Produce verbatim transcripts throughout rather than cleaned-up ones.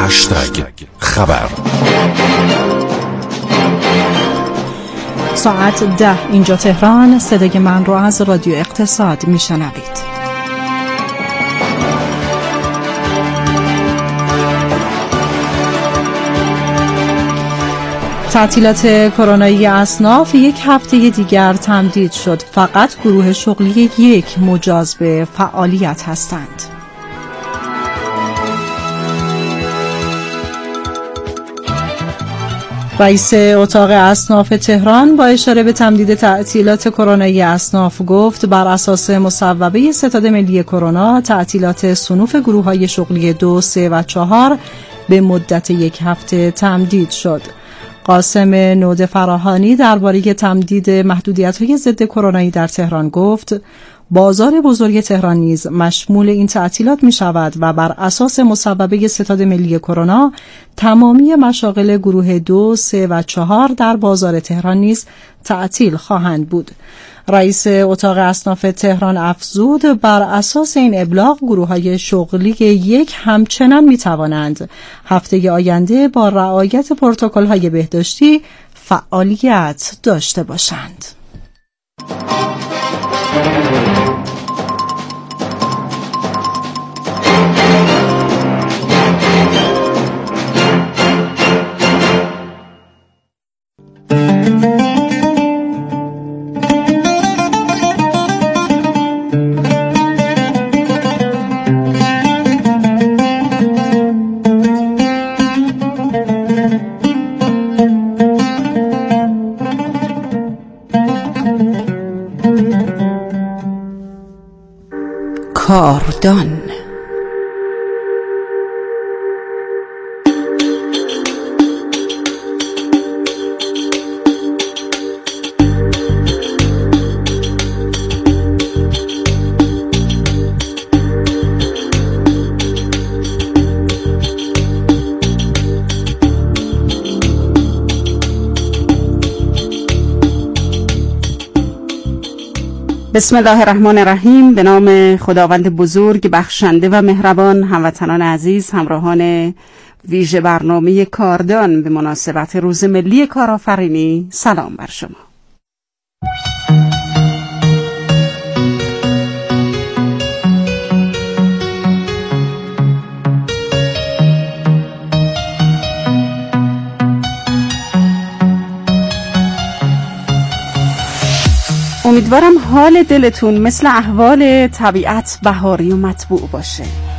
هشتگ خبر. ساعت ده اینجا تهران. صدای من رو از رادیو اقتصاد میشنوید. تعطیلات کرونایی اصناف یک هفته دیگر تمدید شد. فقط گروه شغلی یک مجاز به فعالیت هستند. رئیس اتاق اصناف تهران با اشاره به تمدید تعطیلات کرونایی اصناف گفت بر اساس مصوبه ستاد ملی کرونا تعطیلات صنوف گروه‌های شغلی دو، سه و چهار به مدت یک هفته تمدید شد. قاسم نود فراهانی درباره تمدید محدودیت‌های ضد کرونایی در تهران گفت بازار بزرگ تهران نیز مشمول این تعطیلات می شود و بر اساس مصوبه ستاد ملی کرونا تمامی مشاغل گروه دو، سه و چهار در بازار تهران نیز تعطیل خواهند بود. رئیس اتاق اصناف تهران افزود بر اساس این ابلاغ گروه‌های شغلی یک همچنان می توانند هفته آینده با رعایت پروتکل‌های بهداشتی فعالیت داشته باشند. کاردان. بسم الله الرحمن الرحیم. به نام خداوند بزرگ بخشنده و مهربان. هموطنان عزیز، همراهان ویژه برنامه کاردان به مناسبت روز ملی کارآفرینی، سلام بر شما. امیدوارم حال دلتون مثل احوال طبیعت بهاری و مطبوع باشه.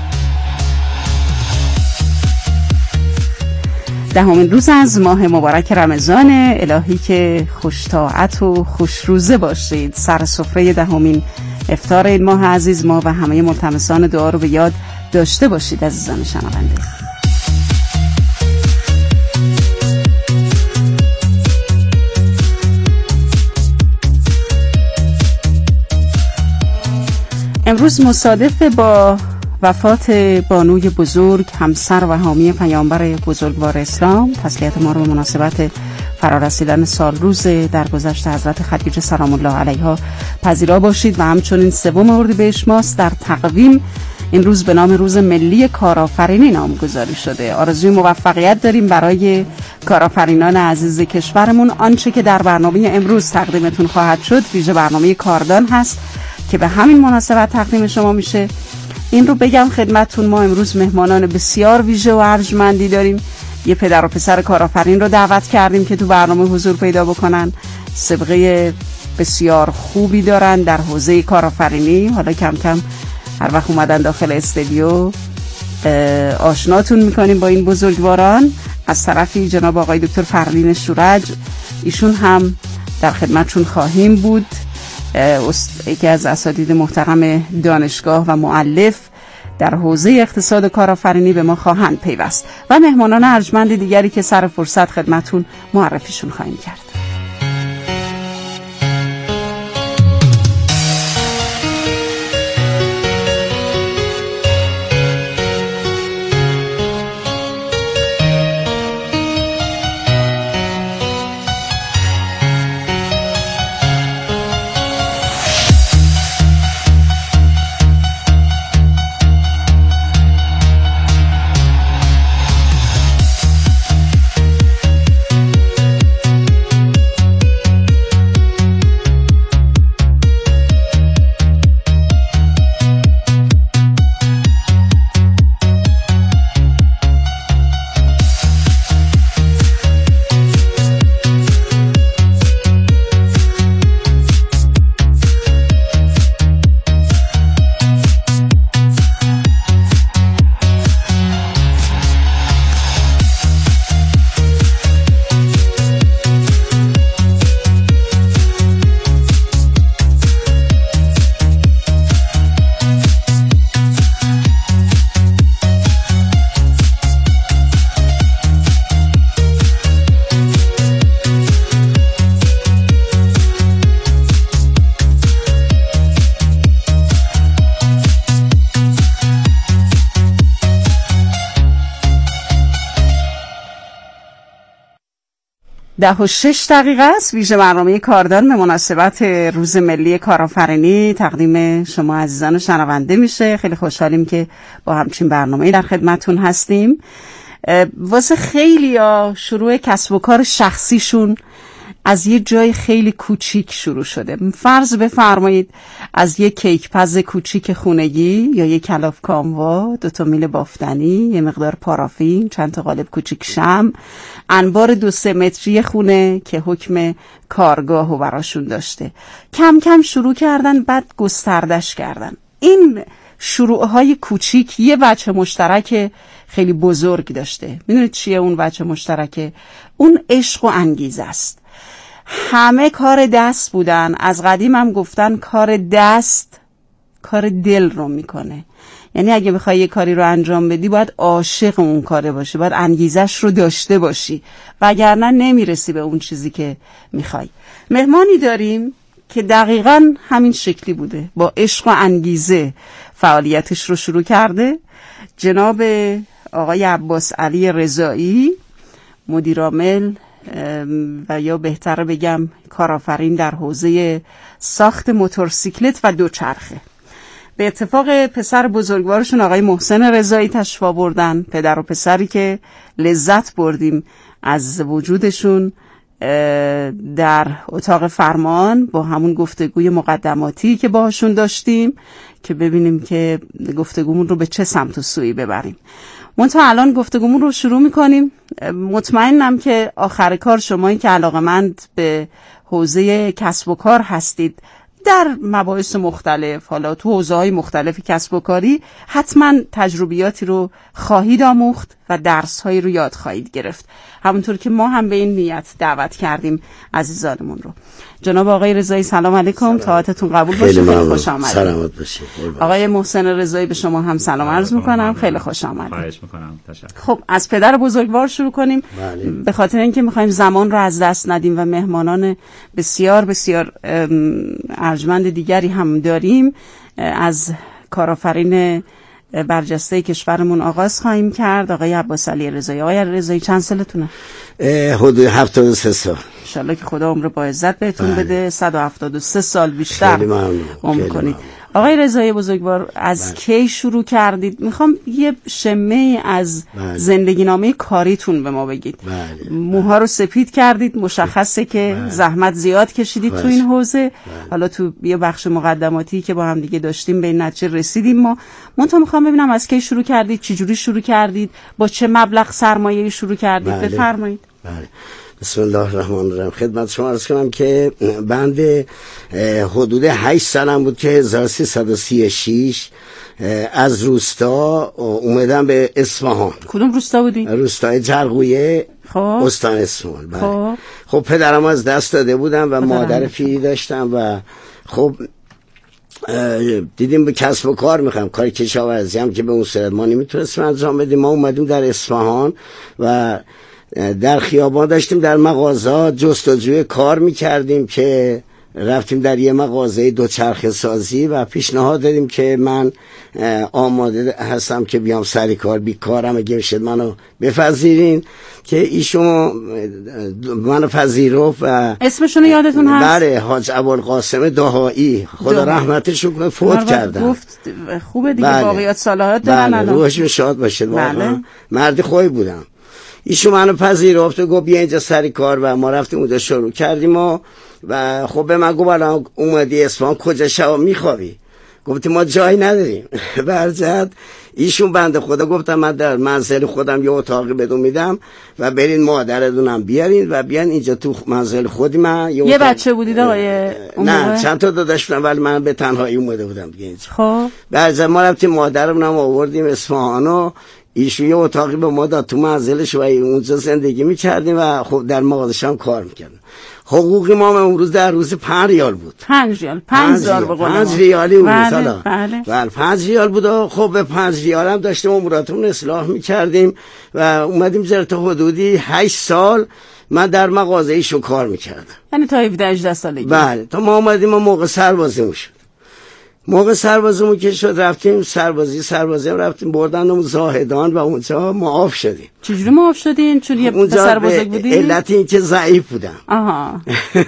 دهمین روز از ماه مبارک رمضان، الهی که خوش طاعت و خوش روزه باشید. سر سفره دهمین افطار این ماه عزیز ما و همه ملتمسان دعا رو به یاد داشته باشید عزیزان شنونده. امروز مصادف با وفات بانوی بزرگ، همسر و حامی پیامبر بزرگوار اسلام، تسلیت ما رو به مناسبت فرارسیدن سال روز درگذشت حضرت خدیجه سلام الله علیها پذیرا باشید و همچنین سوم اردیبهشت ماست. در تقویم این روز به نام روز ملی کارآفرینی نامگذاری شده. آرزوی موفقیت داریم برای کارآفرینان عزیز کشورمون. آنچه که در برنامه امروز تقدیمتون خواهد شد ویژه برنامه کاردان هست که به همین مناسبت تقدیم شما میشه. این رو بگم خدمتتون، ما امروز مهمانان بسیار ویژه و ارجمندی داریم. یه پدر و پسر کارآفرین رو دعوت کردیم که تو برنامه حضور پیدا بکنن. سابقه بسیار خوبی دارن در حوزه کارآفرینی. حالا کم کم هر وقت اومدن داخل استودیو آشناتون میکنیم با این بزرگواران. از طرفی جناب آقای دکتر فرلین شورج، ایشون هم در خدمتشون خواهیم بود. یکی از اساتید محترم دانشگاه و مؤلف در حوزه اقتصاد کارآفرینی به ما خواهند پیوست و مهمانان ارجمند دیگری که سر فرصت خدمتون معرفیشون خواهیم کرد. ده و شش دقیقه است. ویژه برنامه کاردان به مناسبت روز ملی کارآفرینی تقدیم شما عزیزان شنونده میشه. خیلی خوشحالیم که با همچین برنامه‌ای در خدمتون هستیم. واسه خیلیا شروع کسب و کار شخصیشون از یه جای خیلی کوچیک شروع شده. فرض بفرمایید از یه کیک پز کوچیک خونگی یا یه کلاف کاموا، دو تا میل بافتنی، یه مقدار پارافین، چند تا قالب کوچیک شمع، انبار دو سه متری خونه که حکم کارگاه و براشون داشته. کم کم شروع کردن، بعد گستردش کردن. این شروعهای کوچیک یه وجه مشترک خیلی بزرگ داشته. میدونید چیه اون وجه مشترک؟ اون عشق و انگیزه است. همه کار دست بودن. از قدیم هم گفتن کار دست کار دل رو میکنه. یعنی اگه بخوای یه کاری رو انجام بدی باید عاشق اون کاره باشی، باید انگیزش رو داشته باشی، وگرنه نمیرسی به اون چیزی که میخوای. مهمانی داریم که دقیقاً همین شکلی بوده، با عشق و انگیزه فعالیتش رو شروع کرده. جناب آقای عباس علی رضایی، مدیر عامل و یا بهتره بگم کارآفرین در حوزه ساخت موتورسیکلت و دوچرخه. به اتفاق پسر بزرگوارشون آقای محسن رضایی تشریف آوردن، پدر و پسری که لذت بردیم از وجودشون در اتاق فرمان با همون گفتگوی مقدماتی که باهاشون داشتیم که ببینیم که گفتگومون رو به چه سمت و سویی ببریم. منتها الان گفتگومون رو شروع میکنیم. مطمئنم که آخر کار شمایی که علاقه‌مند به حوزه کسب و کار هستید در مباحث مختلف، حالا تو حوزه‌های مختلف کسب و کاری، حتما تجربیاتی رو خواهید آموخت و درس‌هایی رو یاد خواهید گرفت، همونطور که ما هم به این نیت دعوت کردیم عزیزانمون رو. جناب آقای رضایی سلام علیکم، طاعتتون قبول باشه. خیلی خوش آمدید. سلامت باشید. آقای محسن رضایی به شما هم سلام عرض می‌کنم. خیلی خوش آمدید. خواهش می‌کنم. تشکر. خب از پدر بزرگوار شروع کنیم. بله. به خاطر اینکه می‌خوایم زمان رو از دست ندیم و مهمانان بسیار بسیار ارجمند دیگری هم داریم. از کارآفرین برجسته کشورمون آغاز خواهیم کرد. آقای عباس علی رضایی. آقای رضایی چند سالتونه؟ حدود هفتاد و سه سال. ان شاءالله که خدا عمر با عزت بهتون بله. بده. صد و هفتاد و سه سال بیشتر عمر کنید. آقای رضایی بزرگوار، از بله. کی شروع کردید؟ میخوام یه شمه از بله. زندگی نامه کاریتون به ما بگید. بله. موها رو سپید کردید، مشخصه که بله. زحمت زیاد کشیدید بله. تو این حوزه. بله. حالا تو یه بخش مقدماتی که با هم دیگه داشتیم به این نتیجه رسیدیم. ما منتها میخوام ببینم از کی شروع کردید، چه جوری شروع کردید، با چه مبلغ سرمایه‌ای شروع کردید؟ بله. بفرمایید. بله. بسم الله الرحمن الرحیم. خدمت شما عرض کنم که بند حدود هشت سالم بود که هزار و سیصد و سی و شش از روستا اومدم به اصفهان. کدوم روستا بودی؟ روستای جرقویه، خب استان اصفهان. بله. خب خب پدرم از دست داده بودم و مادر پیری داشتم و خب دیدیم به کسب و کار میخوام، کار کشاورزی هم که به اون صورت ما نمیتونستیم انجام بدیم. ما اومدیم در اصفهان و در خیابان داشتیم در مغازه جستجوی کار میکردیم که رفتیم در یه مغازه دوچرخه سازی و پیشنهاد دادیم که من آماده هستم که بیام سر کار، بیکارم، اگه میشد منو بپذیرین. که ایشون منو پذیرفت و اسمشون یادتون هست؟ بله، حاج ابوالقاسم دهایی، خدا رحمتش کنه، فوت کردن. گفت خوبه دیگه، بله. باقیات صلاحات دارن. بله، روحشون شاد باشه. بله. مرد خوبی بودم. ایشون منو پذیرفت و گفت بیا اینجا سر کار و ما رفتیم اونجا شروع کردیم و و خب به من گفت الان اومدی اصفهان کجا شب میخوابی؟ گفتیم ما جایی نداریم. برجت ایشون بنده خدا گفتم من در منزل خودم یه اتاقی بدون میدم و برین مادرتونم بیارین و بیان اینجا تو منزل خودی. من یه, یه بچه بودید آقای؟ نه چند تا داداش بودم ولی من به تنهایی اومده بودم دیگه اینجا. خب برجت ما رفتیم مادرمونم آوردیم اصفهان و ایشون یه اتاقی به ما داد تو منزلش و اونجا زندگی میکردیم و خب در مغازش هم کار میکردیم. حقوقی ما امروز در روز پنج ریال بود. پنج ریال، پنج زار به قول ما. پنج ریالی بود. بله بله. بله پنج ریال بود و خب به پنج ریال هم داشتیم اموراتمون اصلاح میکردیم و اومدیم زیر تا حدودی هشت سال من در مغازه ایشون کار میکردم. یعنی تا هفده هجده سالگی. بله تا ما اومدیم و موقع سربازی شد. موقع سربازمون که شد رفتیم سربازی سربازی هم رفتیم بردن زاهدان و اونجا معاف شدیم. چجوری معاف شدین؟ چون یه پسر بزرگ بودین؟ علت این که ضعیف بودم. آها.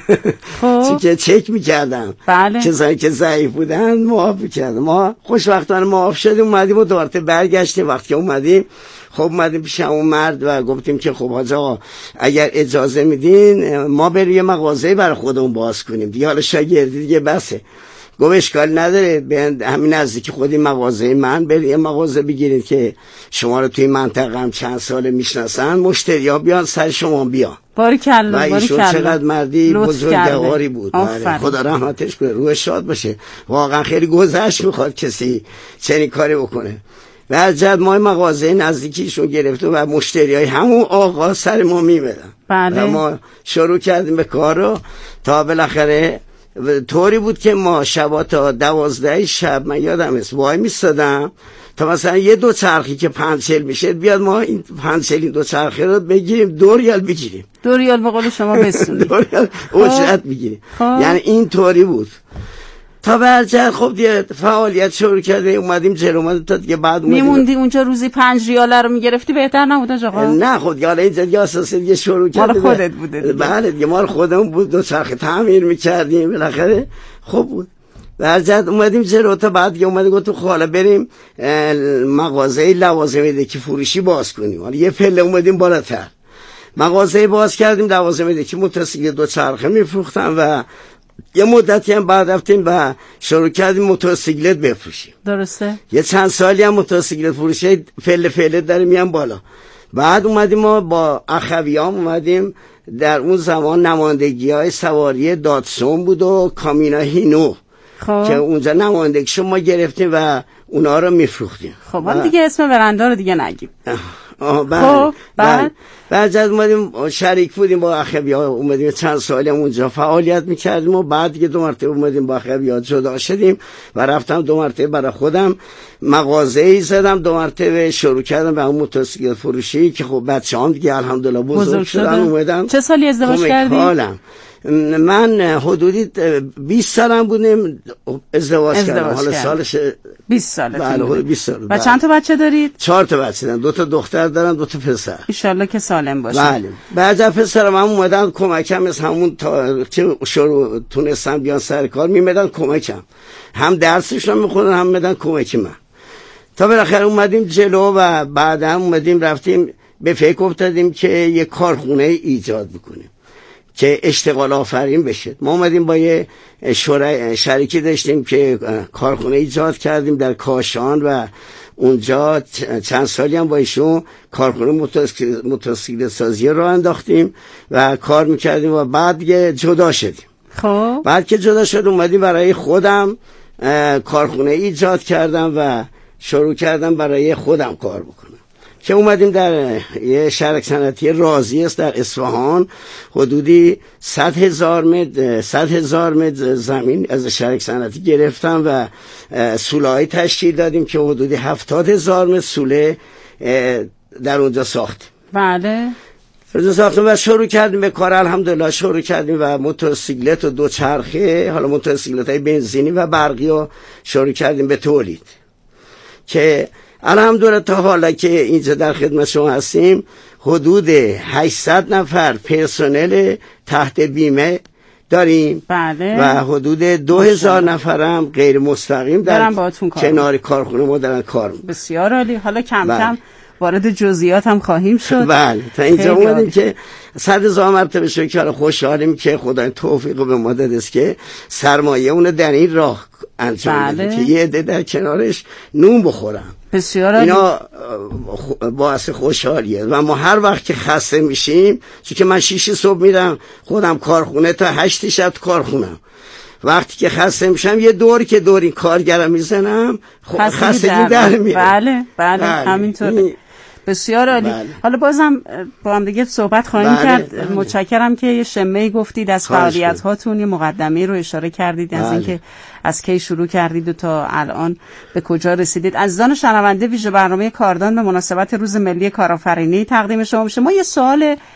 خب چون که چک میکردم. بله. کسایی که ضعیف بودن معاف میکردم. ما خوشبختانه معاف شدیم اومدیم و دوباره برگشتیم. وقتی اومدیم خب اومدیم پیش اون مرد و گفتیم که خب حاج آقا اگر اجازه میدین ما بریم یه مغازه برای خودمون باز کنیم دیگه، حالا شاگردی دیگه بسه. گفت اشکال نداره، به همین نزدیکی خودی مغازه من برید یه مغازه بگیرید که شما رو توی منطقه هم چند سال میشناسن، مشتری ها بیان سر شما بیان. باریکلا و ایشون چقدر مردی بزرگواری بود. آفرین. خدا رحمتش کنه، روح شاد باشه. واقعا خیلی گذشت میخواد کسی چنین کاری بکنه. و از جد ما مغازه نزدیکیشون گرفتیم و مشتری های همون آقا سر ما میمدن. بله. و ما شروع کردیم به کار رو تا بالاخره طوری بود که ما شبا تا دوازده شب من یادم است وای میستادم تا مثلا یه دو چرخی که پنچل میشه بیاد ما این پنچل این دو چرخی رو بگیریم دو ریال بگیریم، دو ریال به قول شما بسونیم، دو ریال اجرت بگیریم. یعنی این طوری بود تا برجر. خب دیگه فعالیت شروع کرده اومدیم جلو اومدیم تا دیگه بعد میموندی اونجا روزی پنج ریاله رو میگرفتی بهتر نبود آقا؟ نه خود حالا اینجا دیگه اساسا دیگه شروع کرده مال خودت بوده دیگه. بله دیگه مال خودمون بود، دو چرخ تعمیر میکردیم بالاخره خوب بود. برجر اومدیم جلو تا بعد دیگه اومدیم گفتم خب حالا بریم مغازه لوازم دکی فروشی باز کنیم. حالا یه پله اومدیم بالاتر مغازه باز کردیم لوازم دکی موتورسیکل دو چرخه میفروختن و یه مدتی هم بعد رفتیم و شروع کردیم موتورسیکلت بفروشیم. درسته. یه چند سالی هم موتورسیکلت فروشی فله فله داریم میان بالا. بعد اومدیم ما با اخویام اومدیم در اون زمان نمایندگی های سواری داتسون بود و کامینا هینو خب. که اونجا نمایندگیشو ما گرفتیم و اونا رو میفروختیم. خب حالا دیگه اسم برنده رو دیگه نگیم. آه بله. خب بعد بعد از اومدیم شریک بودیم با اخویا اومدیم چند سالی هم اونجا فعالیت میکردیم و بعد دیگه دو مرتبه اومدیم با اخویا جدا شدیم و رفتم دو مرتبه برای خودم مغازه‌ای زدم، دو مرتبه شروع کردم به اون موتورسیکل فروشی که خب بچه‌ام دیگه الحمدلله بزرگ, بزرگ شدن اومدن. چه سالی ازدواج کردی؟ من حدودی بیست سالم بودیم ازدواج, ازدواج کردم. حالا سالش بیست ساله. بله بیست سال. و چند تا بچه دارید؟ چهار تا بچه دارم، دو تا دختر دارم دو تا پسر. ان شاءالله که سالم باشه. بله. بعد از پسرم هم اومدن کمکم از همون تا که شروع تونستم بیان سر کار میمدن کمکم. هم درسشون میخوندن هم میدن کمک من. تا بالاخره اومدیم جلو و بعدا اومدیم رفتیم به فکر افتادیم که یه کارخونه ایجاد بکنیم که اشتغال آفرین بشه. ما اومدیم با یه شریکی داشتیم که کارخونه ایجاد کردیم در کاشان و اونجا چند سالی هم با ایشون کارخونه موتورسیکلت سازی رو انداختیم و کار میکردیم و بعد دیگه جدا شدیم. خب بعد که جدا شد اومدیم برای خودم کارخونه ایجاد کردم و شروع کردم برای خودم کار بکنم که اومدیم در یه شرکت صنعتی رازی است در اصفهان، حدودی صد هزار متر صد هزار متر زمین از شرکت صنعتی گرفتم و سوله‌ای تشکیل دادیم که حدودی هفتاد هزار متر سوله در اونجا ساختیم. بله. اونجا ساختیم و شروع کردیم به کار. الحمدلله شروع کردیم و موتورسیکلت و دوچرخه، حالا موتورسیکلت‌های بنزینی و برقی رو شروع کردیم به تولید که الحمدلله تا حالا که اینجا در خدمت شما هستیم حدود هشتصد نفر پرسنل تحت بیمه داریم. بله. و حدود دو هزار نفرم غیر مستقیم در کنار کارخونه ما دارن کار میکنن. بسیار عالی. حالا کم بله. کم وارد جزئیات هم خواهیم شد. بله تا اینجا اومدیم که صد هزار مرتبه شکر خوشحالیم که خدای توفیق به ما داده است که سرمایه اون در این راه انجام بده که یه عده در کنارش نون بخورن. بسیار عالی. اینا باعث خوشحالیه و ما هر وقت که خسته میشیم، چون که من شیش صبح میرم خودم کارخونه تا هشت شب کارخونم، وقتی که خسته میشم یه دور که دور این کارگرم میزنم خستگی در میره. بله بله, بله. همینطوره. بسیار عالی. بله. حالا بازم با هم دیگه صحبت خواهیم بله. کرد. بله. متشکرم که یه شمه‌ای گفتید از فعالیت هاتون، یه مقدمه رو اشاره کردید بله. از اینکه از کی شروع کردید و تا الان به کجا رسیدید. عزیزان شنونده، ویژه برنامه کاردان به مناسبت روز ملی کارآفرینی تقدیم شما میشه. ما یه سوال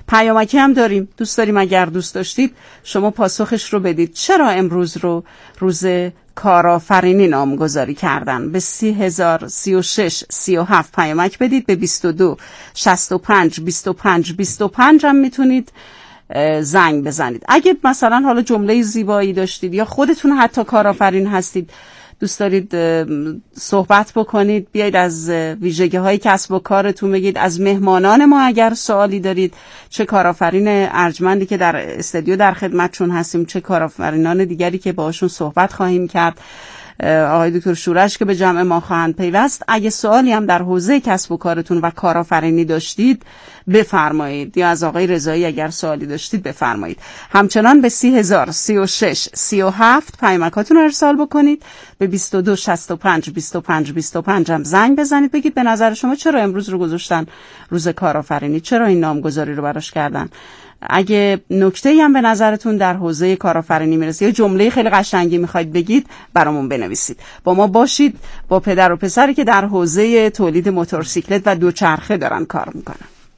پیامکی هم داریم، دوست داریم اگر دوست داشتید شما پاسخش رو بدید. چرا امروز رو روز کارآفرینی نامگذاری کردن؟ به سی هزار سی و شش سی و هفت پیامک بدید، به بیست و دو شصت و پنج بیست و پنج بیست و پنج هم میتونید زنگ بزنید. اگه مثلا حالا جمله زیبایی داشتید یا خودتون حتی کارآفرین هستید، دوست دارید صحبت بکنید، بیایید از ویژگی های کسب و کارتون بگید، از مهمانان ما اگر سوالی دارید، چه کارآفرین ارجمندی که در استودیو در خدمتشون هستیم، چه کارآفرینان دیگری که باهاشون صحبت خواهیم کرد، آقای دکتر شورش که به جمع ما خواهند پیوست. اگه سوالی هم در حوزه کسب و کارتون و کارآفرینی داشتید بفرمایید، یا از آقای رضایی اگر سوالی داشتید بفرمایید. همچنان به سی هزار سی و شش سی و هفت پیامکاتون رو ارسال بکنید، به بیست و دو شصت و پنج بیست و پنج بیست و پنج هم زنگ بزنید، بگید به نظر شما چرا امروز رو گذاشتن روز کارآفرینی، چرا این نامگذاری رو براش کردن. اگه نکته‌ای هم به نظرتون در حوزه کارآفرینی میرسه یا جمله خیلی قشنگی میخواید بگید، برامون بنویسید. با ما باشید، با پدر و پسری که در حوزه تولید موتورسیکلت و دوچرخه دارن کار میکنن.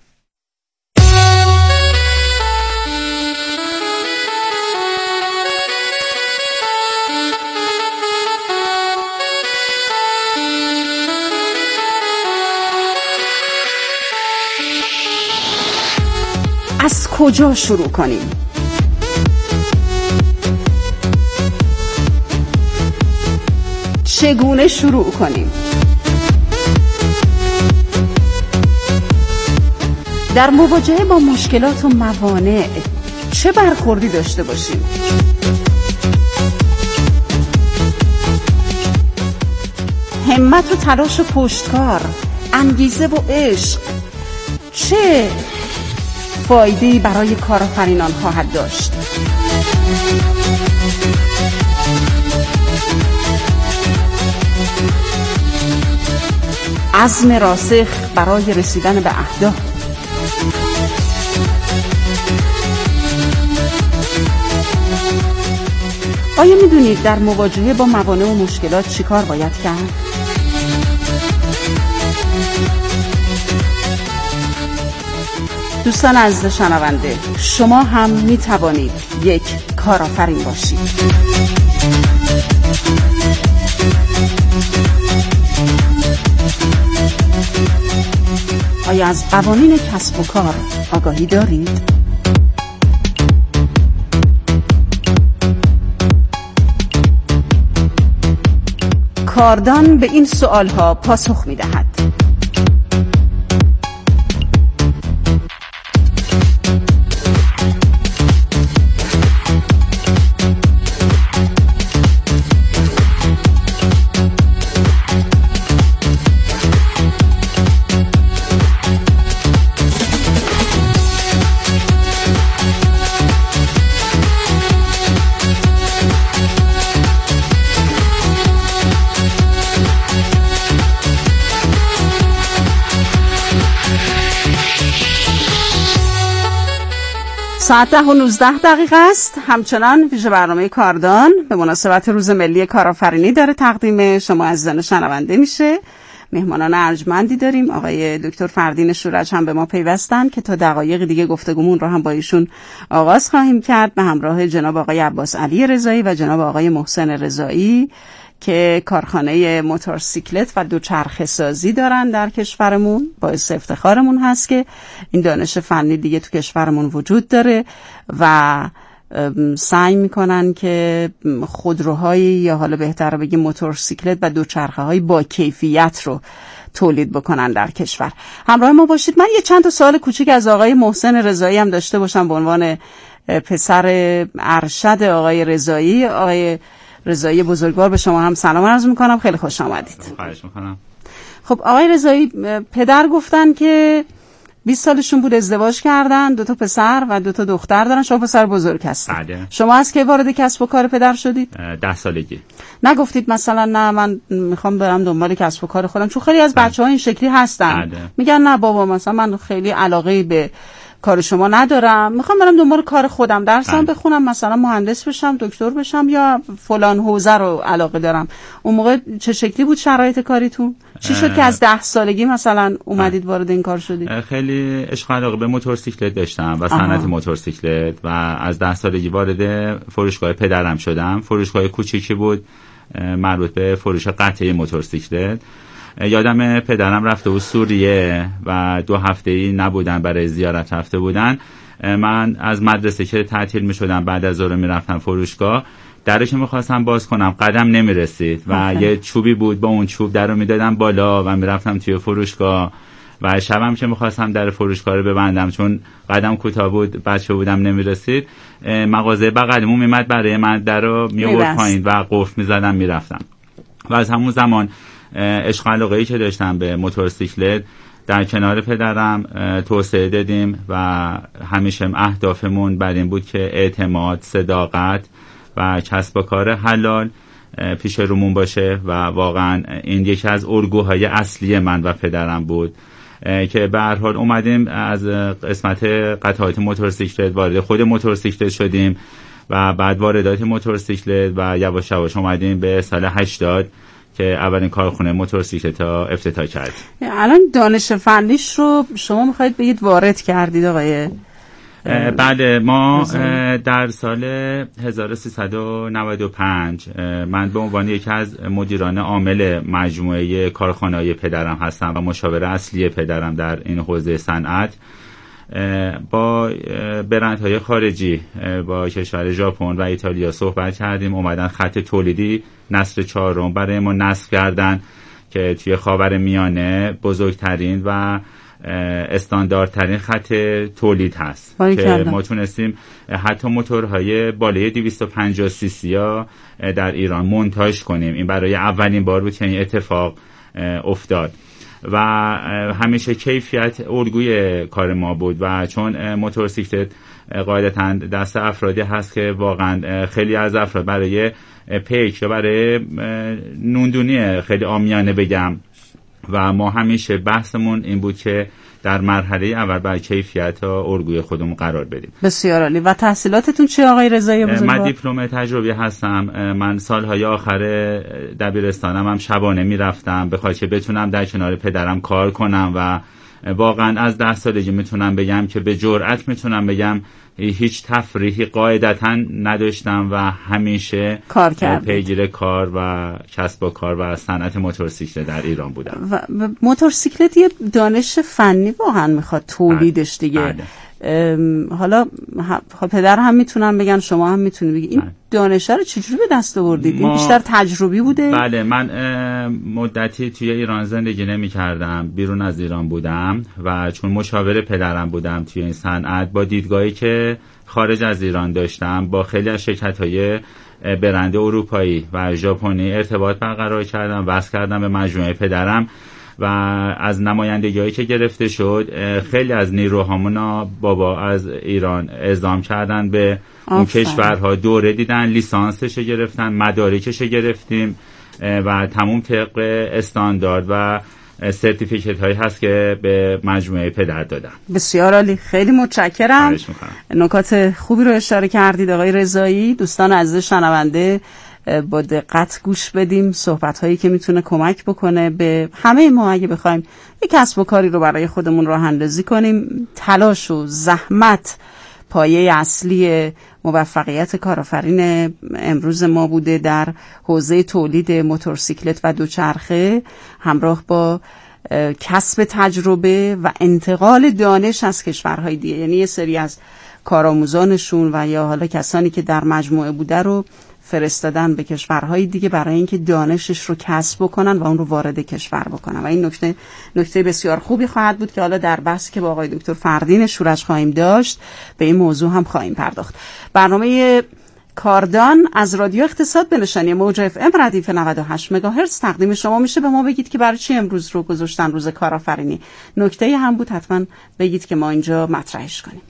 از کجا شروع کنیم؟ چگونه شروع کنیم؟ در مواجهه با مشکلات و موانع چه برخوردی داشته باشیم؟ همت و تلاش و پشتکار، انگیزه و عشق چه فایده‌ای برای کارآفرینان خواهد داشت؟ عزم راسخ برای رسیدن به اهداف، آیا میدونید در مواجهه با موانع و مشکلات چیکار باید کرد؟ دوستان عزیز شنونده، شما هم می توانید یک کارآفرین باشید. آیا از قوانین کسب و کار آگاهی دارید؟ کاردان به این سوالها پاسخ می دهد. ساعت ده و نوزده دقیقه است. همچنان ویژه برنامه کاردان به مناسبت روز ملی کارآفرینی داره تقدیم شما عزیزان شنونده میشه. مهمانان ارجمندی داریم. آقای دکتر فردین شورش هم به ما پیوستن که تا دقایق دیگه گفتگومون رو هم با ایشون آغاز خواهیم کرد، به همراه جناب آقای عباس علی رضایی و جناب آقای محسن رضایی که کارخانه موتورسیکلت و دوچرخه سازی دارن در کشورمون. باعث افتخارمون هست که این دانش فنی دیگه تو کشورمون وجود داره و سعی میکنن که خودروهای یا حالا بهتر بگیم موتورسیکلت و دوچرخه های با کیفیت رو تولید بکنن در کشور. همراه ما باشید. من یه چند تا سوال کوچیک از آقای محسن رضایی هم داشته باشم به عنوان پسر ارشد آقای رضایی. آقای رضایی بزرگوار، به شما هم سلام عرض میکنم، خیلی خوش آمدید. خواهش میکنم. خب آقای رضایی، پدر گفتن که بیست سالشون بود ازدواج کردن، دو تا پسر و دو تا دختر دارن. شما پسر بزرگ هستید. بله. شما از کی وارد کسب و کار پدر شدید؟ ده سالگی. نگفتید مثلا نه من میخوام برم دنبال کسب و کار خودم؟ چون خیلی از بچه‌ها این شکلی هستن. بله. میگن نه بابا مثلا من خیلی علاقه به کار شما ندارم، میخوام برم دنبال کار خودم، درسم بخونم، مثلا مهندس بشم، دکتر بشم، یا فلان حوزه رو علاقه دارم. اون موقع چه شکلی بود شرایط کاریتون؟ چی شد که از ده سالگی مثلا اومدید وارد این کار شدید؟ خیلی عشق علاقه به موتورسیکلت داشتم و صنعت موتورسیکلت و از ده سالگی وارد فروشگاه پدرم شدم. فروشگاه کوچیکی بود مربوط به فروش قطعه موتورسیکلت. یادم پدرم رفته بود سوریه و دو هفته‌ای نبودن، برای زیارت رفته بودن. من از مدرسه که تعطیل می شدم بعد از ظهر می رفتم فروشگاه، درش می‌خواستم باز کنم، قدم نمی‌رسید و آخه. یه چوبی بود، با اون چوب در رو می‌دادم بالا و می‌رفتم توی فروشگاه و شبم که می‌خواستم در فروشگاه رو ببندم چون قدم کوتاه بود، بچه بودم نمی‌رسید، مغازه بغلمون می‌اومد برای من در رو می‌آورد پایین و قفل می‌زدم می‌رفتم. و از همون زمان عشق علاقه‌ای که داشتم به موتورسیکلت در کنار پدرم توسعه دادیم و همیشه اهدافمون بر این بود که اعتماد، صداقت و کسب و کار حلال پیش رومون باشه و واقعا این یکی از الگوهای اصلی من و پدرم بود که به هر حال اومدیم از قسمت قطعات موتورسیکلت وارد خود موتورسیکلت شدیم و بعد واردات موتورسیکلت و یواش یواش اومدیم به سال هشتاد که اولین کارخونه موتورسیکلت ها افتتاح کرد. الان دانش فنیش رو شما میخواید بگید وارد کردید آقای؟ بله، ما در سال هزار و سیصد و نود و پنج من به عنوان یکی از مدیران عامل مجموعه کارخانه‌های پدرم هستم و مشاور اصلی پدرم در این حوزه صنعت با برندهای خارجی با کشور ژاپن و ایتالیا صحبت کردیم. اومدن خط تولیدی نسل چهارم برای ما نصب کردن که توی خاورمیانه بزرگترین و استانداردترین خط تولید هست که ما تونستیم حتی موتورهای بالای دویست و پنجاه سی سی ها در ایران مونتاژ کنیم. این برای اولین بار بود که این اتفاق افتاد و همیشه کیفیت الگوی کار ما بود و چون موتورسیکلت قاعدتاً دست افرادی هست که واقعا خیلی از افراد برای پیک یا برای نوندونی خیلی عامیانه بگم و ما همیشه بحثمون این بود که در مرحله اول بر کیفیت و الگوی خودمون قرار بدیم. بسیار عالی. و تحصیلاتتون چه آقای رضایی بزرگوار؟ من دیپلم تجربی هستم. من سالهای آخر دبیرستانم هم شبانه میرفتم به خاطر که بتونم در کنار پدرم کار کنم و واقعا از ده سالگی میتونم بگم که به جرئت میتونم بگم هیچ تفریحی قاعدتاً نداشتم و همیشه کار کردم، پیگیر کار و کسب و کار و صنعت موتورسیکلت در ایران بودم. و, و موتورسیکلت یه دانش فنی واقعا میخواد تولیدش دیگه. بله. حالا پدر هم میتونن بگن، شما هم میتونی بگی، این بله. دانش رو چجوری به دست آوردید؟ این بیشتر تجربی بوده؟ بله، من مدتی توی ایران زندگی نمی کردم، بیرون از ایران بودم و چون مشاور پدرم بودم توی این صنعت، با دیدگاهی که خارج از ایران داشتم با خیلی از شرکت‌های برند اروپایی و ژاپنی ارتباط برقرار کردم، وصل کردم به مجموعه پدرم و از نمایندگی‌هایی که گرفته شد خیلی از نیروهامون بابا از ایران اعزام کردن به اون کشورها، دوره دیدن، لیسانسش گرفتن، مدارکش گرفتیم و تموم طبق استاندارد و سرتیفیکت هایی هست که به مجموعه پدر دادم. بسیار عالی، خیلی متشکرم. نکات خوبی رو اشاره کردید آقای رضایی. دوستان عزیز شنونده با دقت گوش بدیم، صحبت هایی که میتونه کمک بکنه به همه ما اگه بخوایم یک کسب و کاری رو برای خودمون راه اندازی کنیم. تلاش و زحمت پایه اصلی موفقیت کارآفرین امروز ما بوده در حوزه تولید موتورسیکلت و دوچرخه، همراه با کسب تجربه و انتقال دانش از کشورهای دیگه. یعنی یه سری از کارآموزانشون و یا حالا کسانی که در مجموعه بوده رو فرستادن به کشورهای دیگه برای اینکه دانشش رو کسب بکنن و اون رو وارد کشور بکنن و این نکته نکته بسیار خوبی خواهد بود که حالا در بحثی که با آقای دکتر فردین شورش خواهیم داشت به این موضوع هم خواهیم پرداخت. برنامه کاردان از رادیو اقتصاد به نشانی موج اف ام ردیف نود و هشت مگاهرتز تقدیم شما میشه. به ما بگید که برای چی امروز رو گذاشتن روز کارآفرینی. نکته هم بود حتما بگید که ما اینجا مطرحش کنیم.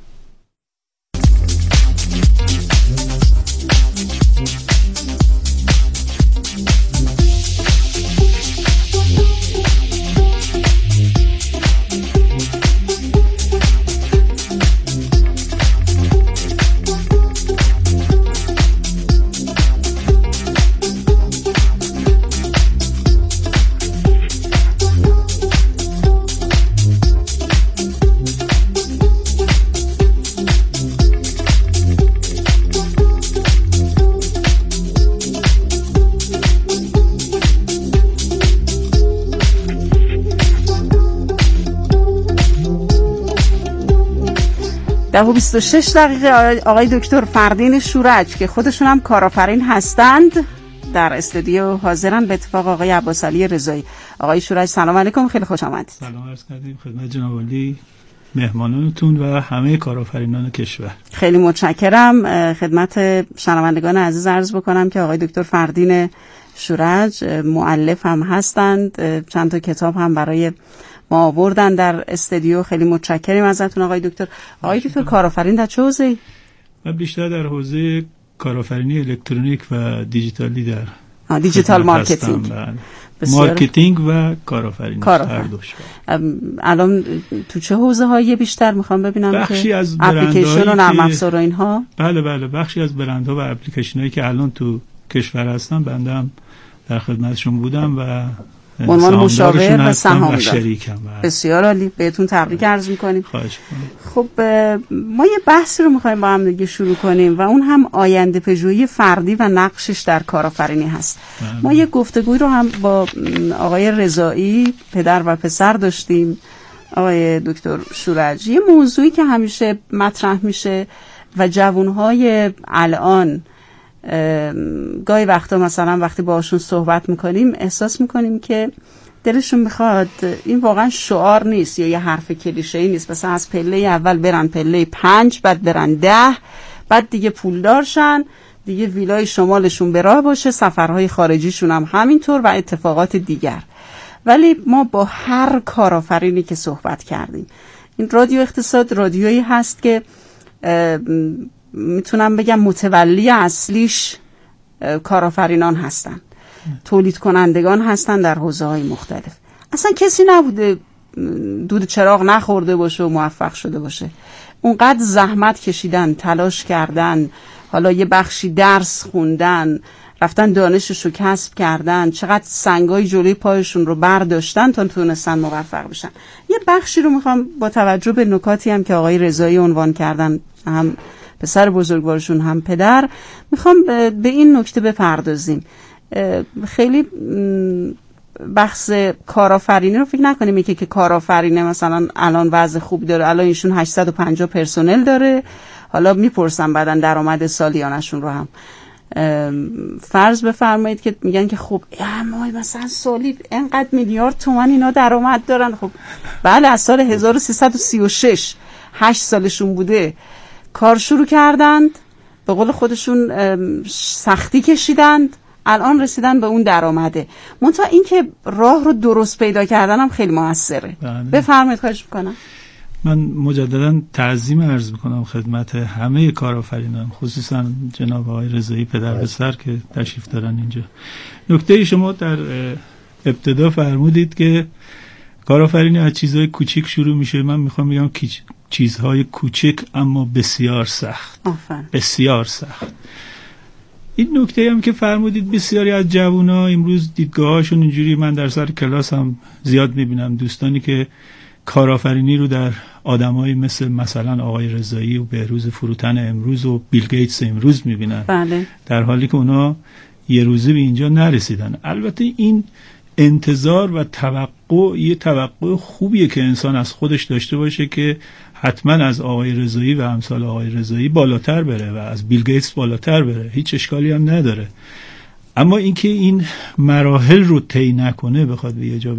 ده و بیست و شش دقیقه آقای دکتر فردین شورج که خودشون هم کارآفرین هستند در استودیو حاضرن، به اتفاق آقای عباسعلی رضایی. آقای شورج سلام علیکم، خیلی خوش آمدید. سلام عرض کردیم خدمت جناب عالی، مهمانانتون و همه کارآفرینان کشور. خیلی متشکرم. خدمت شنوندگان عزیز عرض بکنم که آقای دکتر فردین شورج مؤلف هم هستند، چند تا کتاب هم برای ما آوردن در استودیو. خیلی متشکریم ازتون آقای دکتر. آقای دکتر کارآفرین در چه حوزه‌ای؟ من بیشتر در حوزه کارآفرینی الکترونیک و دیجیتالی در دیجیتال مارکتینگ، مارکتینگ و کارآفرینی هر دوش. الان تو چه حوزه هایی بیشتر میخوام ببینم بخشی که از اپلیکیشن و نرم افزار و اینها؟ بله بله بخشی از برندها و اپلیکیشن هایی که الان تو کشور هستن بنده هم در خدمتشون بودم و عنوان مشاور و سهامدار. شریکم. بسیار عالی، بهتون تبریک عرض میکنیم. خواهش میکنم. خب ما یه بحثی رو میخوایم با هم دیگه شروع کنیم و اون هم آینده پژوهی فردی و نقشش در کارآفرینی هست. بله. ما یه گفتگوی رو هم با آقای رضایی پدر و پسر داشتیم. آقای دکتر شورج، یه موضوعی که همیشه مطرح میشه و جوانهای الان گاهی وقتا مثلا وقتی باهاشون صحبت میکنیم احساس میکنیم که دلشون میخواد، این واقعا شعار نیست یا یه حرف کلیشه‌ای نیست، مثلا از پله اول برن پله پنج، بعد برن ده، بعد دیگه پولدار شن، دیگه ویلای شمالشون به راه باشه، سفرهای خارجیشون هم همینطور و اتفاقات دیگر. ولی ما با هر کارآفرینی که صحبت کردیم، این رادیو اقتصاد رادیویی هست که میتونم بگم متولی اصلیش کارآفرینان هستن، تولید کنندگان هستن در حوزه‌های مختلف. اصلا کسی نبوده دود چراغ نخورده باشه و موفق شده باشه. اونقدر زحمت کشیدن، تلاش کردن، حالا یه بخشی درس خوندن، رفتن دانششو کسب کردن، چقدر سنگای جلوی پایشون رو برداشتن تا تونستن موفق بشن. یه بخشی رو میخوام با توجه به نکاتی هم که آقای رضایی عنوان کردن، هم پسر بزرگوارشون هم پدر، میخوام به این نکته بپردازیم. خیلی بحث کارآفرینی رو فکر نکنیم یکی که کارآفرینه مثلا الان وضع خوبی داره، الان ایشون هشتصد و پنجاه پرسنل داره، حالا میپرسم بعدن درآمد سالیانشون رو هم. فرض بفرمایید که میگن که خب ما مثلا سالی اینقدر میلیارد تومان اینا درآمد دارن. خب بله، از سال هزار و سیصد و سی و شش هشت سالشون بوده کار شروع کردند، به قول خودشون سختی کشیدند، الان رسیدن به اون درآمده. منتها این که راه رو درست پیدا کردن هم خیلی موثره. بفرمایید، خواهش میکنم. من مجددا تعظیم عرض میکنم خدمت همه کارآفرینان، خصوصا جناب آقای رضایی پدر پسر که تشریف دارن اینجا. نکته شما در ابتدا فرمودید که کارآفرینی از چیزهای کوچیک شروع میشه. من میخوام بگم چیزهای کوچک اما بسیار سخت. آفرین. بسیار سخت. این نکته هم که فرمودید بسیاری از جوونا امروز دیدگاهاشون اینجوری، من در سر کلاس هم زیاد میبینم دوستانی که کارآفرینی رو در آدمایی مثل مثلا آقای رضایی و بهروز فروتن امروز و بیل گیتس امروز میبینن. بله. در حالی که اونا یه روزه به اینجا نرسیدن. البته این انتظار و توقع یه توقع خوبیه که انسان از خودش داشته باشه که حتما از آقای رضایی و امثال آقای رضایی بالاتر بره و از بیل گیتس بالاتر بره، هیچ اشکالی هم نداره. اما اینکه این مراحل رو طی نکنه، بخواد به یه جا